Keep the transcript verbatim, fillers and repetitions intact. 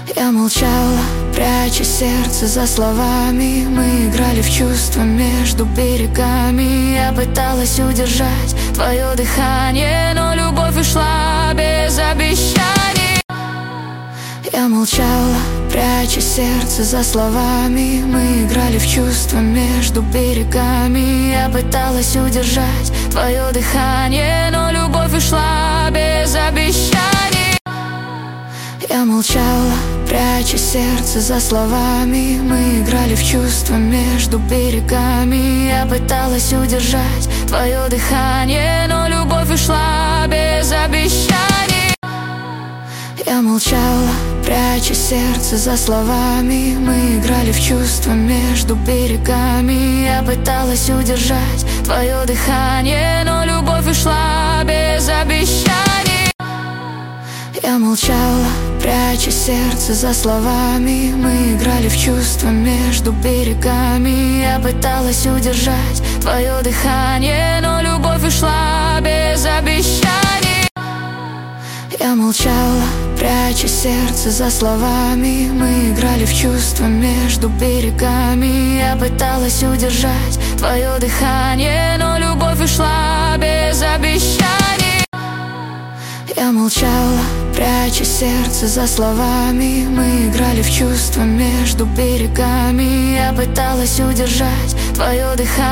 Я молчала, пряча сердце за словами. Мы играли в чувства между берегами. Я пыталась удержать твое дыхание, но любовь ушла без обещаний. Я молчала, пряча сердце за словами. Мы играли в чувства между берегами. Я пыталась удержать твое дыхание, но любовь ушла без обещаний. Я молчала, пряча сердце за словами. Мы играли в чувства между берегами. Я пыталась удержать твое дыхание, но любовь ушла без обещаний. Я молчала, пряча сердце за словами. Мы играли в чувства между берегами. Я пыталась удержать твое дыхание, но любовь ушла без обещаний. Я молчала, пряча сердце за словами. Мы играли в чувства между берегами. Я пыталась удержать твое дыхание, но любовь ушла без обещаний. Я молчала, пряча сердце за словами. Мы играли в чувства между берегами. Я пыталась удержать твое дыхание, но любовь ушла без обещаний. Я молчала, пряча сердце за словами. Мы играли в чувства между берегами. Я пыталась удержать твое дыхание.